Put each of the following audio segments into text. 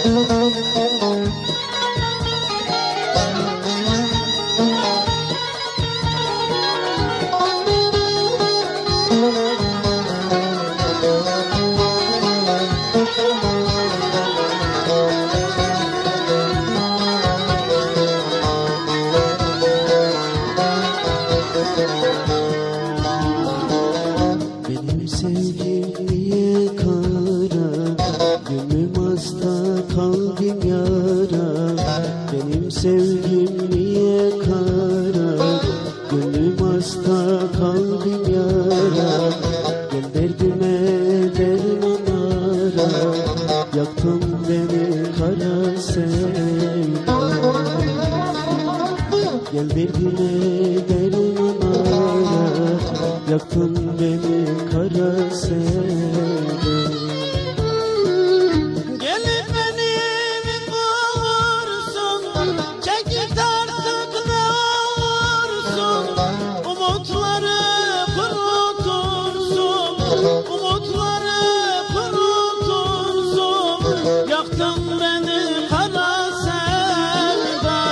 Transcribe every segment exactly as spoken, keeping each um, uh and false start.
Benim sevgim niye kara, gönlüm hasta, kalbim yara. Benim sevgim niye kara, gönlüm hasta, kalbim yara. Gel derdime derman ara, yaktın beni kara sevda. Gel derdime derman ara, yaktın beni kara sevda. Gelip beni mi bulursun, çekip artık ne olursun, umutları kurutursun, umutları kurutursun, yaktın beni kara sevda.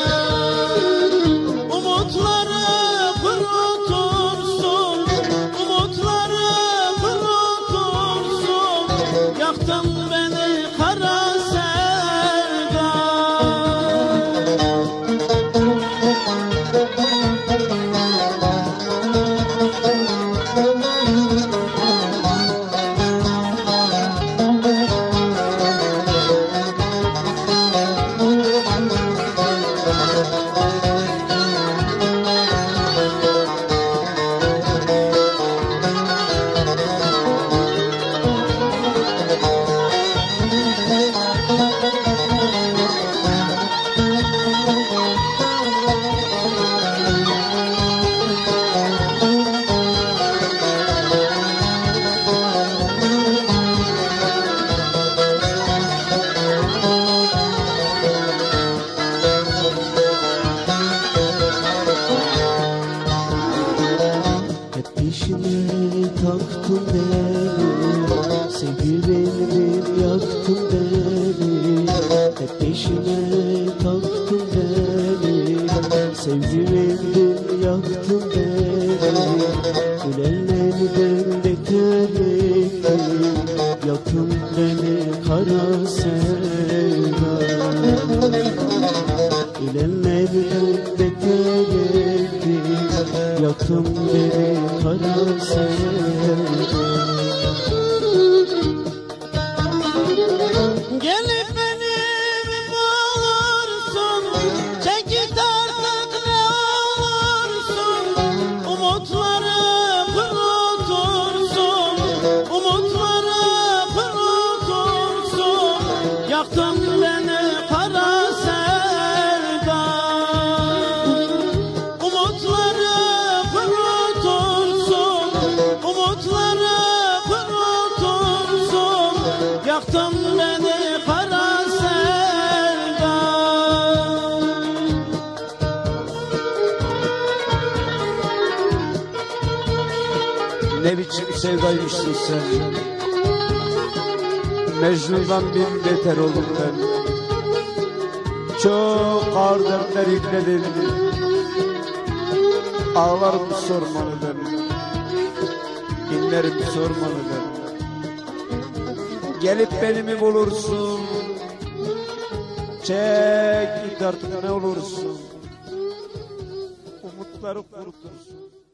Umutları kurutursun, umutları kurutursun, yaktın beni kara sevda. Hep peşine taktın beni, sevilendim yaktın beni. Hep peşine taktın beni, sevgilendim yaktın beni. Ölenlerden beter ettin, yaktın beni kara sevda. Ölenlerden beter ettin, yaktın beni kara sevda. Gelip beni mi bulursun, çekip artık ne olursun, umutları kurutursun, umutları kurutursun, yaktın beni kara sevda. Umutları kurutursun, umutları kurutursun, yaktın beni kara sevda. Ne biçim sevdaymışsın sen, Mecnun'dan bin beter oldum ben. Çok ağır dertler yükledim, ağlarım sormanı ben, inlerim sormanı ben. Gelip beni mi bulursun, çek git artık ne olursun, umutları kurutursun.